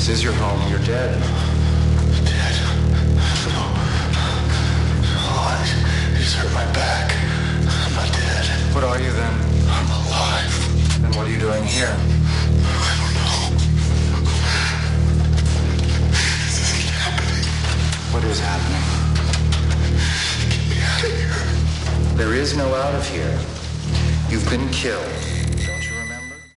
This is your home. You're dead. Dead? No. I just hurt my back. I'm not dead. What are you then? I'm alive. Then what are you doing here? I don't know. This isn't happening. What is happening? Get me out of here. There is no out of here. You've been killed.